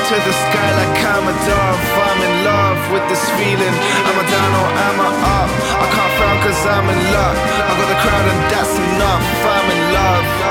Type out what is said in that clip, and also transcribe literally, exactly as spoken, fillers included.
to the sky like I'm a dove. I'm in love with this feeling. Am I down or am I up? I can't frown cause I'm in luck. I got the crowd and that's enough. I'm in love.